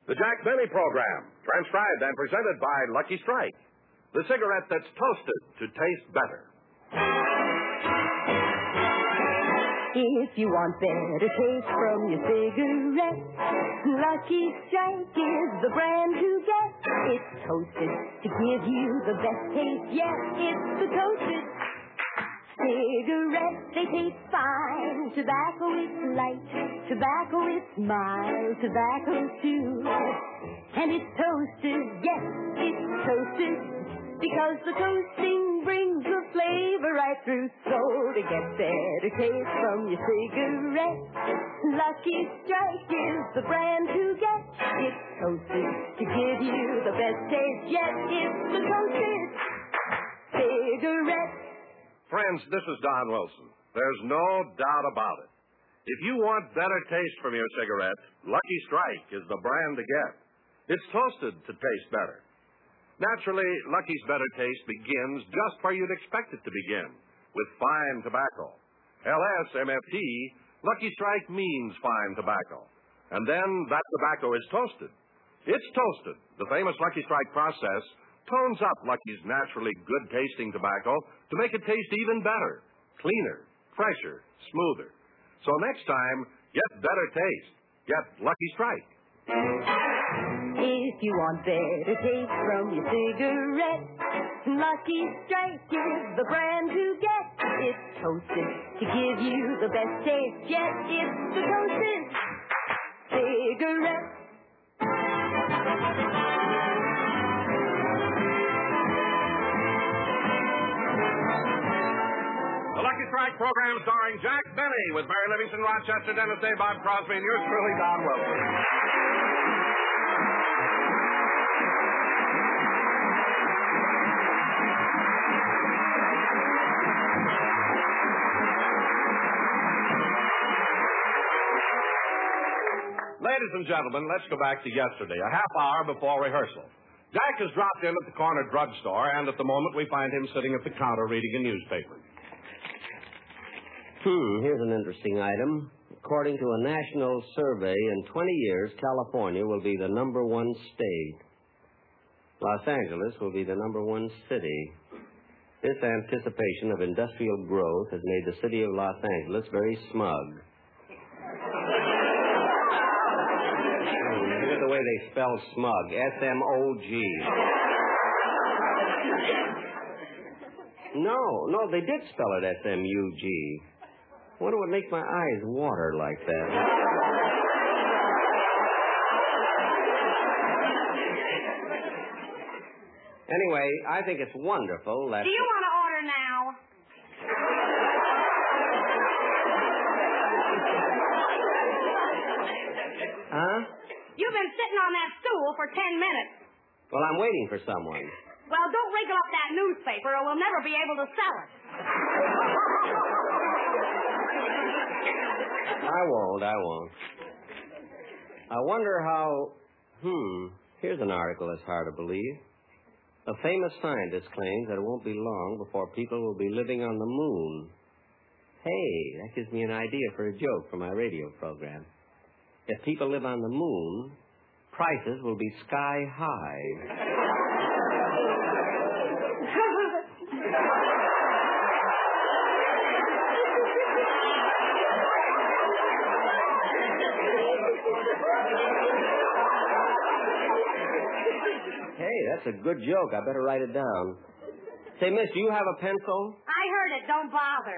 The Jack Benny Program, transcribed and presented by Lucky Strike, the cigarette that's toasted to taste better. If you want better taste from your cigarette, Lucky Strike is the brand to get. It's toasted to give you the best taste yet. It's the toasted cigarette. They taste fine. Tobacco is light. Tobacco is mild. Tobacco too. And it's toasted. Yes, it's toasted. Because the toasting brings the flavor right through. So to get better taste from your cigarette, Lucky Strike is the brand to get. It's toasted to give you the best taste yet. It's the toasted cigarette. Friends, this is Don Wilson. There's no doubt about it. If you want better taste from your cigarette, Lucky Strike is the brand to get. It's toasted to taste better. Naturally, Lucky's better taste begins just where you'd expect it to begin, with fine tobacco. LSMFT, Lucky Strike means fine tobacco. And then that tobacco is toasted. It's toasted. The famous Lucky Strike process tones up Lucky's naturally good-tasting tobacco to make it taste even better, cleaner, fresher, smoother. So next time, get better taste. Get Lucky Strike. If you want better taste from your cigarette, Lucky Strike is the brand to get. It's toasted to give you the best taste yet. It's the toasted cigarette. The Lucky Strike program starring Jack Benny with Mary Livingston, Rochester, Dennis Day, Bob Crosby, and yours truly, Don Wilson. Ladies and gentlemen, let's go back to yesterday, a half hour before rehearsal. Jack has dropped in at the corner drugstore, and at the moment we find him sitting at the counter reading a newspaper. Here's an interesting item. According to a national survey, in 20 years, California will be the number one state. Los Angeles will be the number one city. This anticipation of industrial growth has made the city of Los Angeles very smug. Look at the way they spell smug. S-M-O-G. No, they did spell it S-M-U-G. I wonder what makes my eyes water like that. Anyway, I think it's wonderful that... Do you want to order now? Huh? You've been sitting on that stool for 10 minutes. Well, I'm waiting for someone. Well, don't wrinkle up that newspaper or we'll never be able to sell it. I won't. I wonder how... Here's an article that's hard to believe. A famous scientist claims that it won't be long before people will be living on the moon. Hey, that gives me an idea for a joke for my radio program. If people live on the moon, prices will be sky high. Hey, that's a good joke. I better write it down. Say, miss, do you have a pencil? I heard it. Don't bother.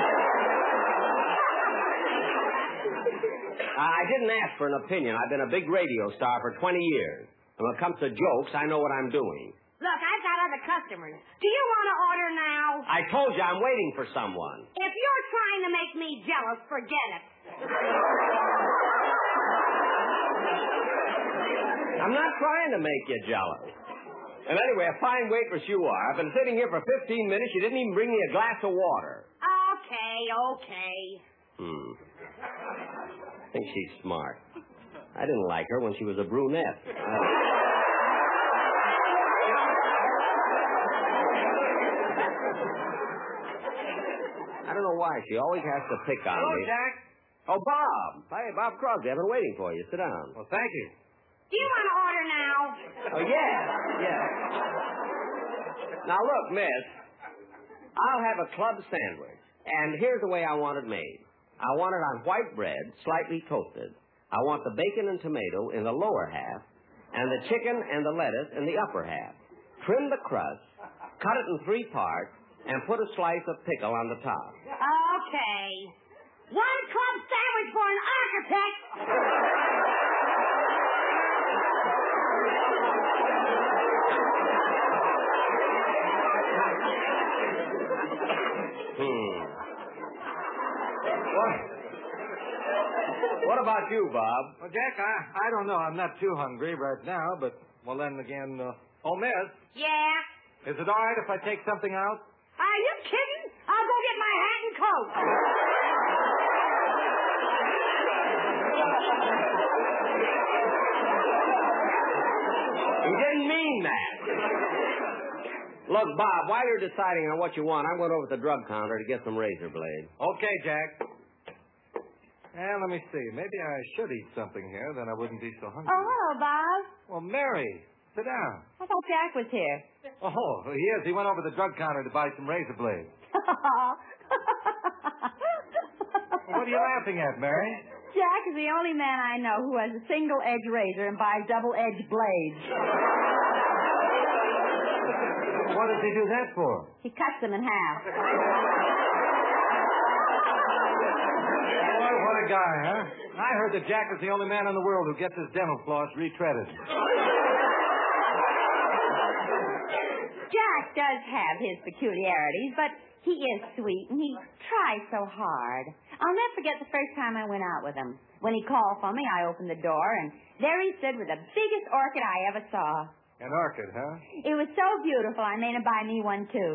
I didn't ask for an opinion. I've been a big radio star for 20 years. And when it comes to jokes, I know what I'm doing. Look, I've got other customers. Do you want to order now? I told you I'm waiting for someone. If you're trying to make me jealous, forget it. I'm not trying to make you jealous. And anyway, a fine waitress you are. I've been sitting here for 15 minutes. You didn't even bring me a glass of water. Okay. I think she's smart. I didn't like her when she was a brunette. I don't know why. She always has to pick on me. Hello, Jack. Oh, Bob. Hey, Bob Crosby. I've been waiting for you. Sit down. Well, thank you. Do you want to order now? Oh, yeah. Now, look, miss, I'll have a club sandwich, and here's the way I want it made. I want it on white bread, slightly toasted. I want the bacon and tomato in the lower half, and the chicken and the lettuce in the upper half. Trim the crust, cut it in 3 parts, and put a slice of pickle on the top. Okay. 1 club sandwich for an architect. What about you, Bob? Well, Jack, I don't know. I'm not too hungry right now, but, well, then again, oh, miss, Yeah? is it all right if I take something out? Are you kidding? I'll go get my hat and coat. He didn't mean that. Look, Bob, while you're deciding on what you want, I'm going over to the drug counter to get some razor blades. Okay, Jack. And let me see. Maybe I should eat something here, then I wouldn't be so hungry. Oh, hello, Bob. Well, Mary, sit down. I thought Jack was here. Oh, he is. He went over to the drug counter to buy some razor blades. What are you laughing at, Mary? Jack is the only man I know who has a single-edge razor and buys double-edged blades. What does he do that for? He cuts them in half. Boy, what a guy, huh? I heard that Jack is the only man in the world who gets his dental floss retreaded. Jack does have his peculiarities, but he is sweet, and he tries so hard. I'll never forget the first time I went out with him. When he called for me, I opened the door, and there he stood with the biggest orchid I ever saw. An orchid, huh? It was so beautiful, I made him buy me one, too.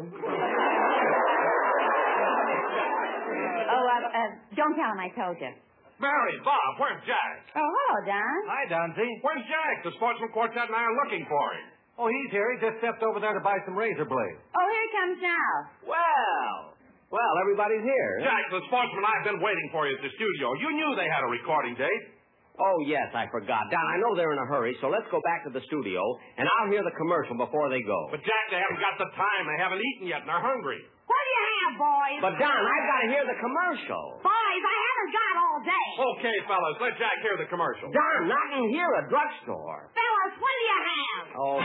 Don't tell him I told you. Mary, Bob, where's Jack? Oh, hello, Don. Hi, Donzie. Where's Jack? The Sportsman Quartet and I are looking for him. Oh, he's here. He just stepped over there to buy some razor blades. Oh, here he comes now. Well, everybody's here. Jack, the Sportsman and I have been waiting for you at the studio. You knew they had a recording date. Oh, yes, I forgot. Don, I know they're in a hurry, so let's go back to the studio, and I'll hear the commercial before they go. But, Jack, they haven't got the time. They haven't eaten yet, and they're hungry. What do you have, boys? But, Don, I've got to hear the commercial. Boys, I haven't got all day. Okay, fellas, let Jack hear the commercial. Don, not in here, a drugstore. Fellas, what do you have? Oh,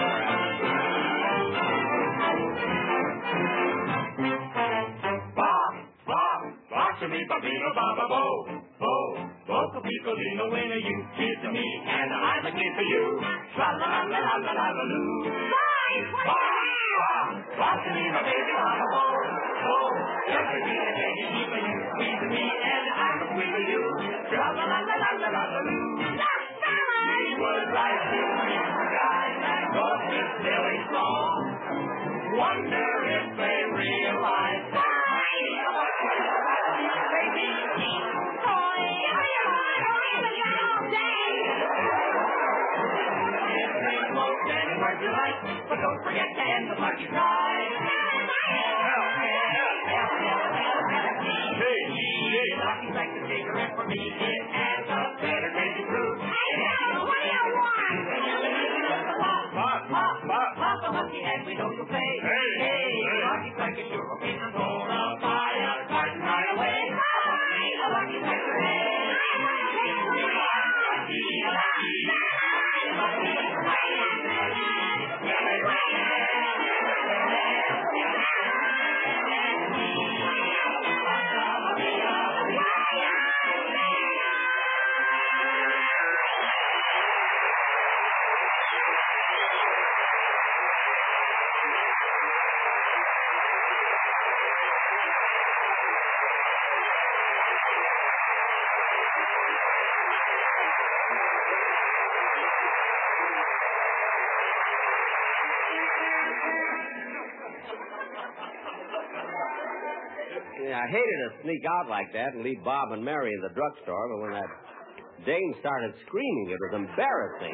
Bob to me, Babino, Baba, Bo, Boca Piccolino, when you kiss me, and I'm a kid for you. Tra la la la la la la loo. Boys, what do you have? Bob to me, my baby, Baba, Bo, every day and day, you for you, squeeze me, and I'm a queen for you. Tra la la la la la la la loo. Look, fellas! He would like to meet the guy that goes this silly song. Wonder if they realize that. But don't forget to end the party right. Hey, nothing like the cigarette for me. It has a better crazy groove. What do you want? Pop the monkey and we don't play. Hey, Lucky Strike is sure will be gonna buy a carton right away. A Lucky Strike, hey. Yeah, I hated to sneak out like that and leave Bob and Mary in the drugstore, but when that dame started screaming, it was embarrassing.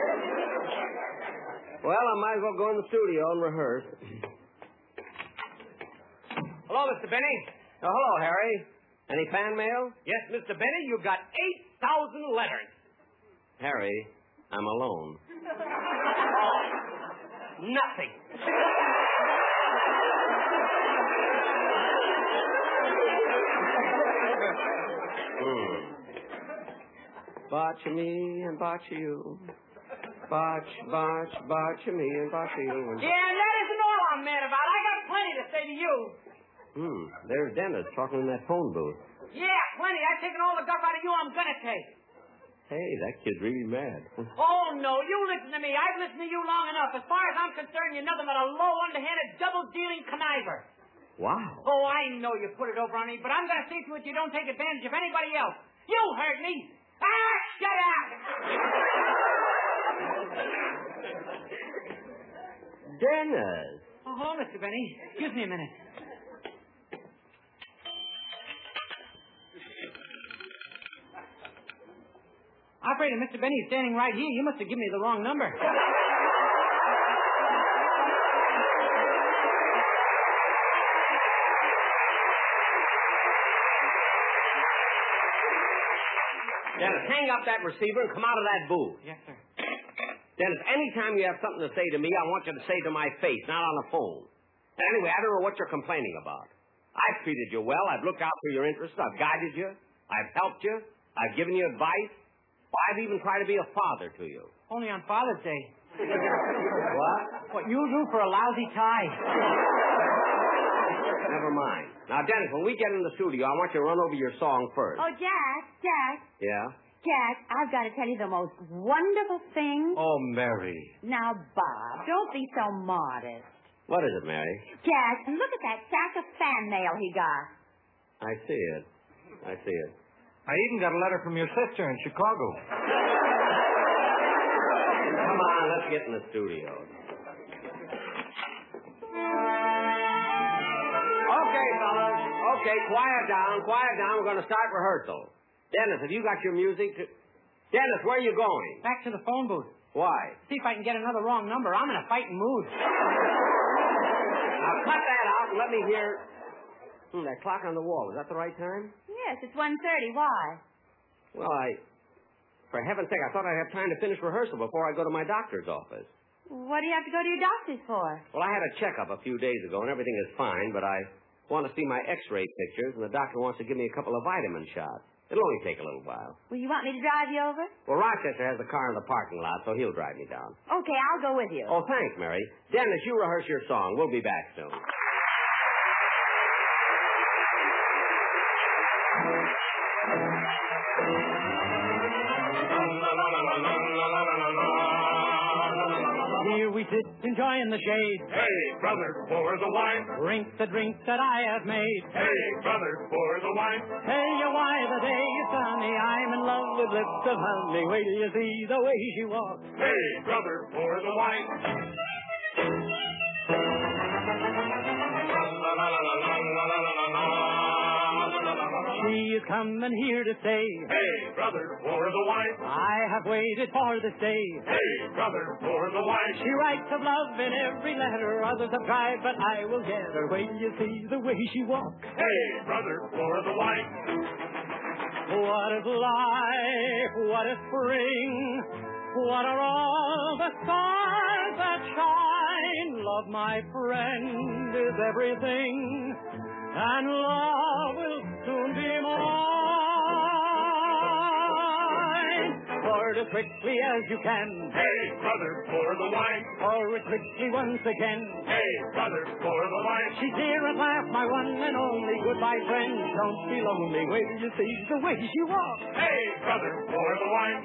Well, I might as well go in the studio and rehearse. Hello, Mr. Benny. Oh, hello, Harry. Any fan mail? Yes, Mr. Benny, you got 8,000 letters. Harry, I'm alone. Nothing. Botch me and botch you. Botch me and botch you. Yeah, and that isn't all I'm mad about. I got plenty to say to you. There's Dennis talking in that phone booth. Yeah, plenty. I've taken all the guff out of you I'm going to take. Hey, that kid's really mad. Oh, no, you listen to me. I've listened to you long enough. As far as I'm concerned, you're nothing but a low, underhanded, double-dealing conniver. Wow. Oh, I know you put it over on me, but I'm going to see to it you don't take advantage of anybody else. You heard me. Shut up! Dennis. Oh, hello, Mr. Benny. Excuse me a minute. Operator, Mr. Benny is standing right here. You must have given me the wrong number. Dennis, hang up that receiver and come out of that booth. Yes, sir. Dennis, anytime you have something to say to me, I want you to say to my face, not on the phone. Anyway, I don't know what you're complaining about. I've treated you well. I've looked out for your interests. I've guided you. I've helped you. I've given you advice. I've even tried to be a father to you. Only on Father's Day. What? What you do for a lousy tie. Never mind. Now, Dennis, when we get in the studio, I want you to run over your song first. Oh, Jack. Yeah? Jack, I've got to tell you the most wonderful thing. Oh, Mary. Now, Bob, don't be so modest. What is it, Mary? Jack, look at that sack of fan mail he got. I see it. I even got a letter from your sister in Chicago. Come on, let's get in the studio. Okay, fellas. Okay, quiet down. We're going to start rehearsal. Dennis, have you got your music? Dennis, where are you going? Back to the phone booth. Why? See if I can get another wrong number. I'm in a fighting mood. Now, cut that out and let me hear... that clock on the wall. Is that the right time? Yes, it's 1:30. Why? Well, for heaven's sake, I thought I'd have time to finish rehearsal before I go to my doctor's office. What do you have to go to your doctor's for? Well, I had a checkup a few days ago, and everything is fine, but I want to see my x-ray pictures, and the doctor wants to give me a couple of vitamin shots. It'll only take a little while. Well, you want me to drive you over? Well, Rochester has the car in the parking lot, so he'll drive me down. Okay, I'll go with you. Oh, thanks, Mary. Dennis, you rehearse your song. We'll be back soon. Here we sit enjoying the shade. Hey, brother, pour the wine. Drink the drink that I have made. Hey, brother, pour the wine. Tell you why the day is sunny. I'm in love with lips of honey. Wait till you see the way she walks. Hey, brother, pour the wine. She is coming here to stay. Hey, brother, pour the wine. I have waited for this day. Hey, brother, pour the wine. She writes of love in every letter. Others have tried, but I will get her. Wait till you see the way she walks. Hey, brother, pour the wine. What is life? What is spring? What are all the stars that shine? Love, my friend, is everything, and love will soon be mine. Pour it as quickly as you can. Hey, brother, pour the wine. Pour it quickly once again. Hey, brother, pour the wine. She's here at last, my one and only. Goodbye, friend, don't be lonely. Wait till you see the way she walks. Hey, brother, pour the wine.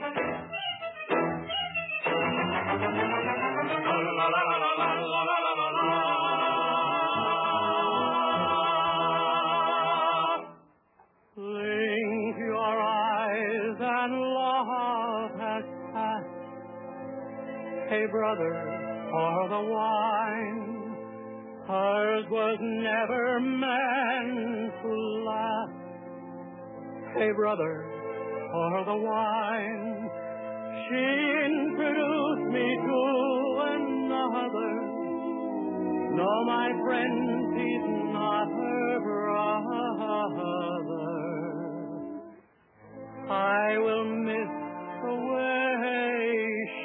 Blink your eyes and love has passed. Hey, brother, pour the wine. Hers was never meant to last. Hey, brother, pour the wine. She introduced me to another. No, my friend, she's not her brother. I will miss the way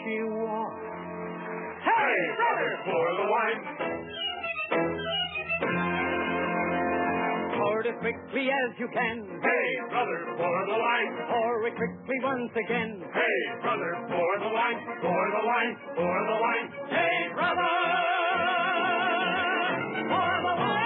brother, pour the wine. Pour it as quickly as you can. Hey, brother, pour the wine. Pour it quickly once again. Hey, brother, pour the wine. Pour the wine. Pour the wine. Hey, brother, pour the wine.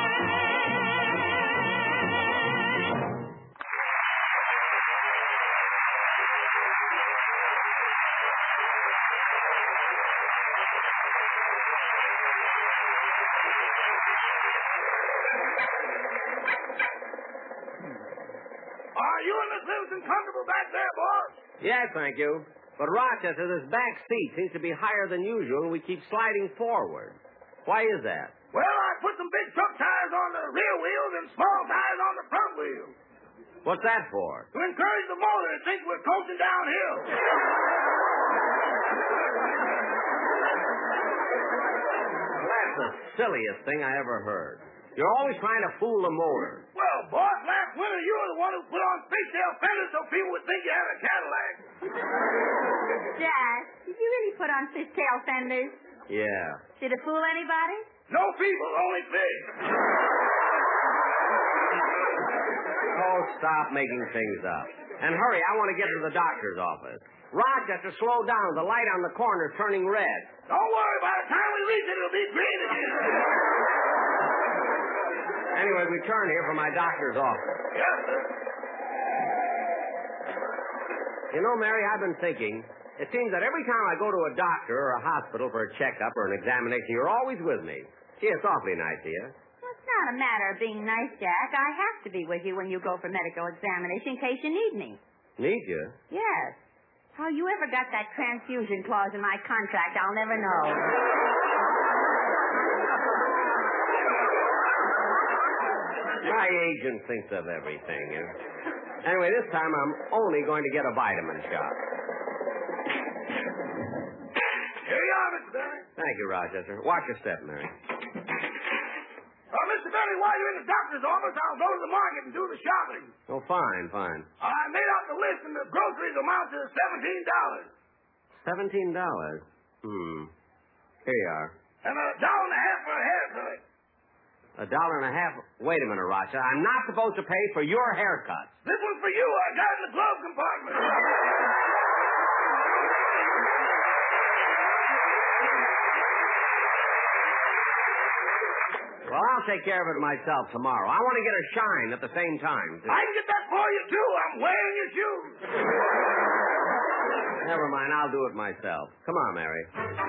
Are you and Miss Livingston comfortable back there, boss? Yes, thank you. But Rochester, this back seat seems to be higher than usual, and we keep sliding forward. Why is that? Well, I put some big truck tires on the rear wheels and small tires on the front wheels What's that for? to encourage the motor to think we're coasting downhill. That's the silliest thing I ever heard. You're always trying to fool the motor. Well, boss, last winter you were the one who put on fishtail fenders so people would think you had a Cadillac. Jack, did you really put on fishtail fenders? Yeah. Did it fool anybody? No people, only fish. Oh, stop making things up. And hurry, I want to get to the doctor's office. Rochester, slow down. The light on the corner's turning red. Don't worry, by the time we reach it, it'll be green again. Anyway, we turn here for my doctor's office. Yes, sir. You know, Mary, I've been thinking, it seems that every time I go to a doctor or a hospital for a checkup or an examination, you're always with me. Gee, it's awfully nice of you. Well, it's not a matter of being nice, Jack. I have to be with you when you go for medical examination in case you need me. Need you? Yes. How you ever got that transfusion clause in my contract, I'll never know. My agent thinks of everything. Anyway, this time I'm only going to get a vitamin shot. Here you are, Mr. Benny. Thank you, Rochester. Watch your step, Mary. Mr. Benny, while you're in the doctor's office, I'll go to the market and do the shopping. Oh, fine, fine. I made out the list, and the groceries amount to $17. $17? Here you are. And $1.50 for a haircut. $1.50? Wait a minute, Rochester. I'm not supposed to pay for your haircut. This one's for you. I got it in the glove compartment. Well, I'll take care of it myself tomorrow. I want to get a shine at the same time. I can get that for you, too. I'm wearing your shoes. Never mind. I'll do it myself. Come on, Mary.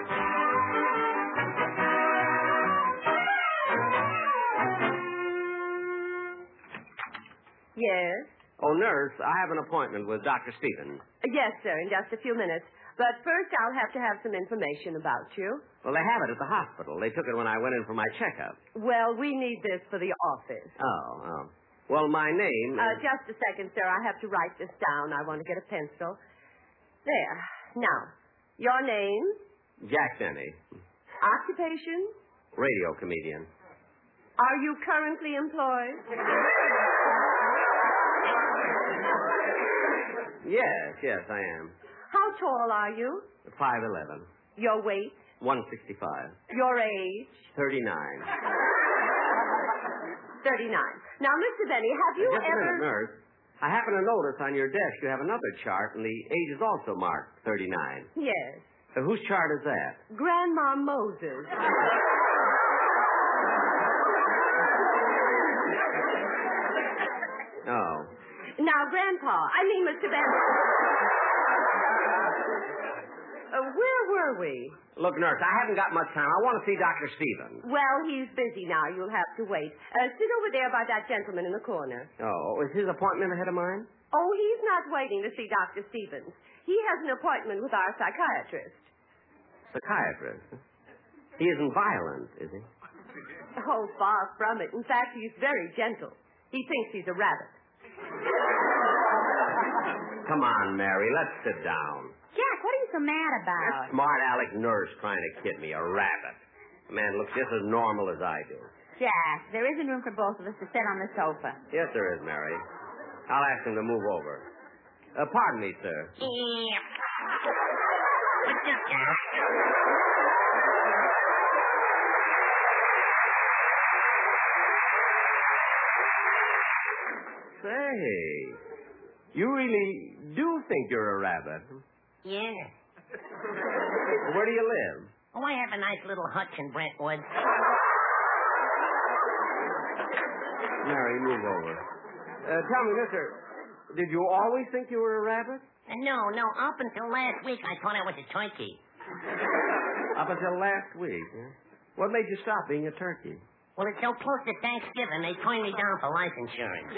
Yes? Oh, nurse, I have an appointment with Dr. Stevens. Yes, sir, in just a few minutes. But first, I'll have to have some information about you. Well, they have it at the hospital. They took it when I went in for my checkup. Well, we need this for the office. Oh. Well, my name is... Just a second, sir. I have to write this down. I want to get a pencil. There. Now, your name? Jack Denny. Occupation? Radio comedian. Are you currently employed? Yes, I am. How tall are you? 5'11". Your weight? 165. Your age? 39. 39. Now, Mr. Benny, have you Just ever... a minute, nurse. I happen to notice on your desk you have another chart, and the age is also marked 39. Yes. Whose chart is that? Grandma Moses. Oh. Now, Grandpa, I mean Mr. Benny. Where were we? Look, nurse, I haven't got much time. I want to see Dr. Stevens. Well, he's busy now. You'll have to wait. Sit over there by that gentleman in the corner. Oh, is his appointment ahead of mine? Oh, he's not waiting to see Dr. Stevens. He has an appointment with our psychiatrist. Psychiatrist? He isn't violent, is he? Oh, far from it. In fact, he's very gentle. He thinks he's a rabbit. Come on, Mary, let's sit down. Jack, what are you so mad That about? smart aleck nurse trying to kid me, a rabbit. The man looks just as normal as I do. Jack, there isn't room for both of us to sit on the sofa. Yes, there is, Mary. I'll ask him to move over. Pardon me, sir. What's this, Jack? Say, you really do think you're a rabbit. Yeah. Where do you live? Oh, I have a nice little hutch in Brentwood. Mary, move over. Tell me, mister, did you always think you were a rabbit? No. Up until last week, I thought I was a turkey. Up until last week, huh? What made you stop being a turkey? Well, it's so close to Thanksgiving, they turned me down for life insurance.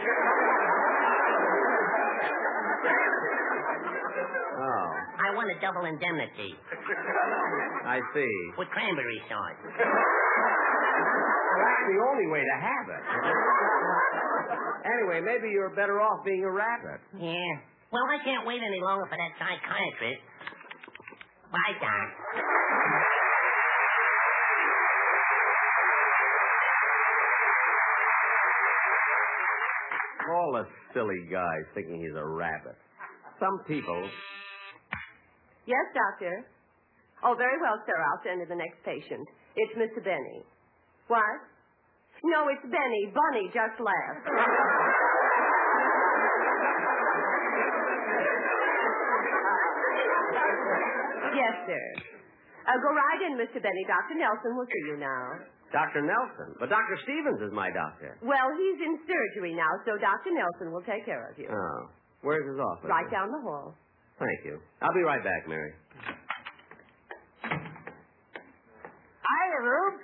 Oh. I want a double indemnity. I see. With cranberry sauce. Well, that's the only way to have it. Anyway, maybe you're better off being a rabbit. Yeah. Well, I can't wait any longer for that psychiatrist. Bye, Doc. All the silly guys thinking he's a rabbit. Some people... Yes, doctor. Oh, very well, sir. I'll send to the next patient. It's Mr. Benny. What? No, it's Benny. Bunny just left. Yes, sir. Go right in, Mr. Benny. Dr. Nelson will see you now. Dr. Nelson? But Dr. Stevens is my doctor. Well, he's in surgery now, so Dr. Nelson will take care of you. Oh. Where's his office? Right down the hall. Thank you. I'll be right back, Mary. Hiya, Rube.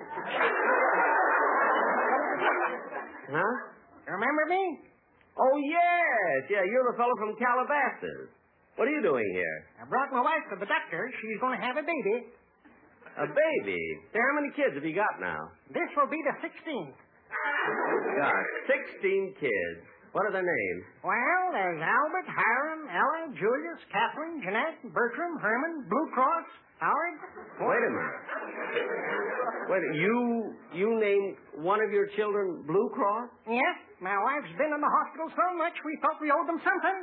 Huh? Remember me? Oh, yes. Yeah, you're the fellow from Calabasas. What are you doing here? I brought my wife to the doctor. She's going to have a baby. A baby? Say, how many kids have you got now? This will be the 16th. Got 16 kids. What are their names? Well, there's Albert, Hiram, Ella, Julius, Catherine, Jeanette, Bertram, Herman, Blue Cross, Howard. Wait a minute. Wait, you named one of your children Blue Cross? Yes. My wife's been in the hospital so much we thought we owed them something.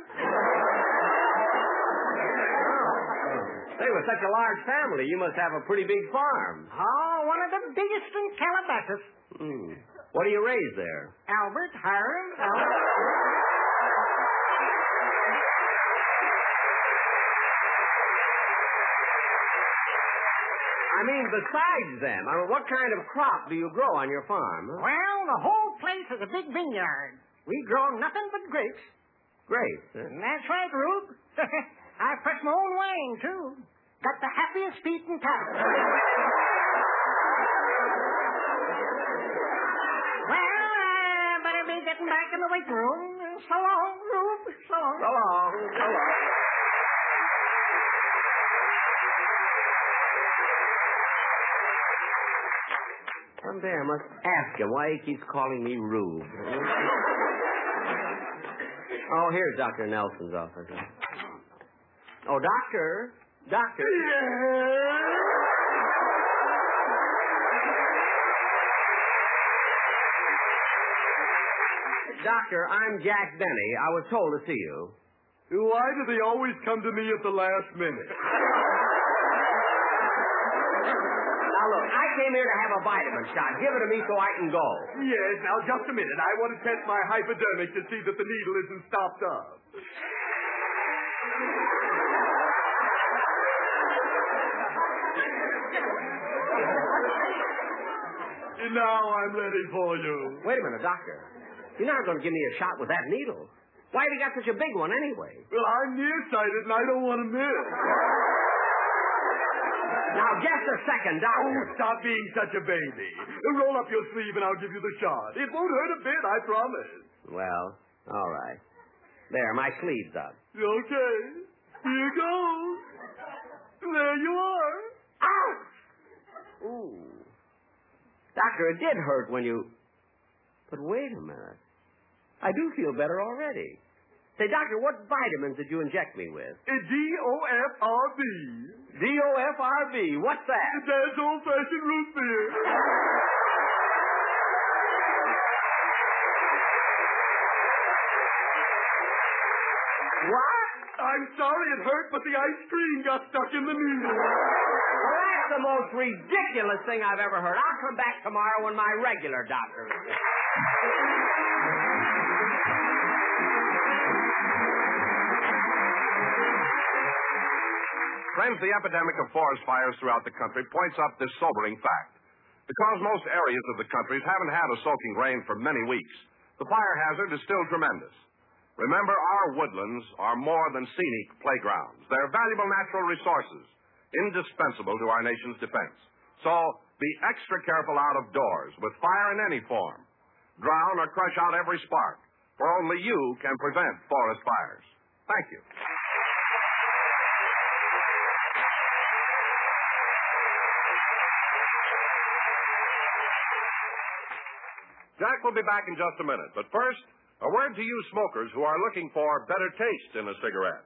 They were such a large family. You must have a pretty big farm. Oh, one of the biggest in Calabasas. What do you raise there? Albert, Hiram, Ella. I mean, besides them, what kind of crop do you grow on your farm? Huh? Well, the whole place is a big vineyard. We grow nothing but grapes. Grapes? Huh? That's right, Rube. I press my own wine, too. Got the happiest feet in town. Well, I better be getting back in the weight room. So long, Rube. So long. So long. So long. Someday I must ask him why he keeps calling me Rube. Oh, here's Dr. Nelson's office. Oh, Doctor. Doctor. Doctor, I'm Jack Benny. I was told to see you. Why do they always come to me at the last minute? Now, look, I came here to have a vitamin shot. Give it to me so I can go. Yes, now, just a minute. I want to test my hypodermic to see that the needle isn't stopped up. Now I'm ready for you. Wait a minute, Doctor. You're not going to give me a shot with that needle. Why have you got such a big one anyway? Well, I'm nearsighted and I don't want to miss. Now, just a second, Doctor. Oh, stop being such a baby. Roll up your sleeve and I'll give you the shot. It won't hurt a bit, I promise. Well, all right. There, my sleeve's up. Okay. Here goes. There you are. Ouch! Ooh. Doctor, it did hurt when you... But wait a minute. I do feel better already. Say, Doctor, what vitamins did you inject me with? D-O-F-R-B. D-O-F-R-B. What's that? That's old-fashioned root beer. What? I'm sorry it hurt, but the ice cream got stuck in the needle. Well, that's the most ridiculous thing I've ever heard. I'll come back tomorrow when my regular doctor is there. Friends, the epidemic of forest fires throughout the country points up this sobering fact. Because most areas of the country haven't had a soaking rain for many weeks, the fire hazard is still tremendous. Remember, our woodlands are more than scenic playgrounds. They're valuable natural resources, indispensable to our nation's defense. So, be extra careful out of doors with fire in any form. Drown or crush out every spark, for only you can prevent forest fires. Thank you. Jack will be back in just a minute, but first, a word to you smokers who are looking for better taste in a cigarette.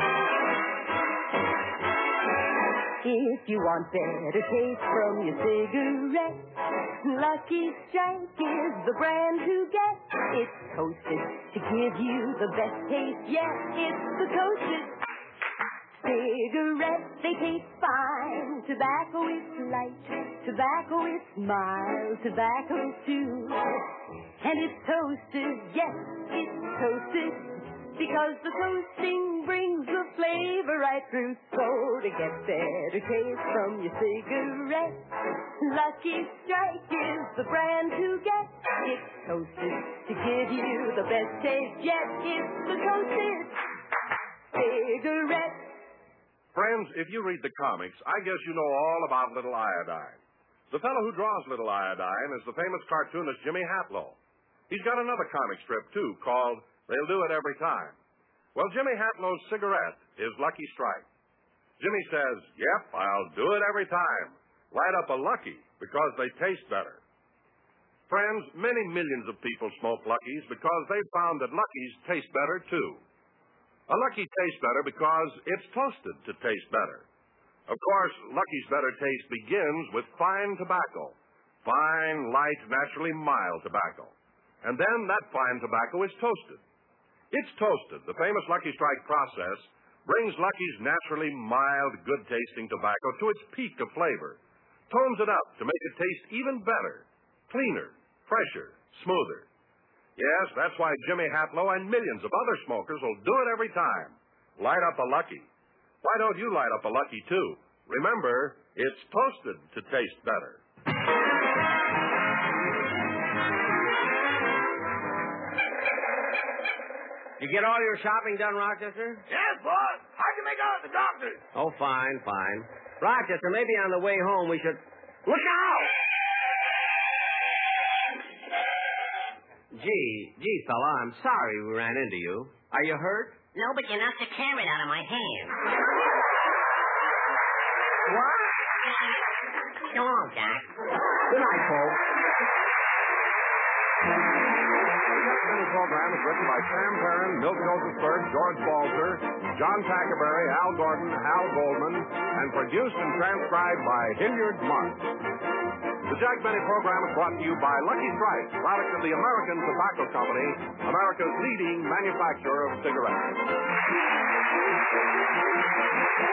If you want better taste from your cigarette, Lucky Strike is the brand to get. It's toasted to give you the best taste yet. It's the toasted cigarette. They taste fine. Tobacco is light. Tobacco is mild. Tobacco too. And it's toasted, yes, it's toasted, because the toasting brings the flavor right through. So to get better taste from your cigarette, Lucky Strike is the brand to get. It's toasted to give you the best taste yet. It's the toasted cigarette. Friends, if you read the comics, I guess you know all about Little Iodine. The fellow who draws Little Iodine is the famous cartoonist Jimmy Hatlow. He's got another comic strip, too, called They'll Do It Every Time. Well, Jimmy Hatlow's cigarette is Lucky Strike. Jimmy says, yep, I'll do it every time. Light up a Lucky because they taste better. Friends, many millions of people smoke Luckies because they've found that Luckies taste better, too. A Lucky tastes better because it's toasted to taste better. Of course, Lucky's better taste begins with fine tobacco. Fine, light, naturally mild tobacco. And then that fine tobacco is toasted. It's toasted. The famous Lucky Strike process brings Lucky's naturally mild, good-tasting tobacco to its peak of flavor, tones it up to make it taste even better, cleaner, fresher, smoother. Yes, that's why Jimmy Hatlow and millions of other smokers will do it every time. Light up a Lucky. Why don't you light up a Lucky, too? Remember, it's toasted to taste better. You get all your shopping done, Rochester? Yes, boss. How'd you make out at the doctor's? Oh, fine. Rochester, maybe on the way home we should... Look out! Gee, fella, I'm sorry we ran into you. Are you hurt? No, but you knocked the carrot out of my hand. What? So long, Jack. Good night, folks. This program is written by Sam Perrin, Milt Josephsberg, George Balzer, John Tackerberry, Al Gordon, Hal Goldman, and produced and transcribed by Hilliard Marks. The Jack Benny program is brought to you by Lucky Strike, product of the American Tobacco Company, America's leading manufacturer of cigarettes.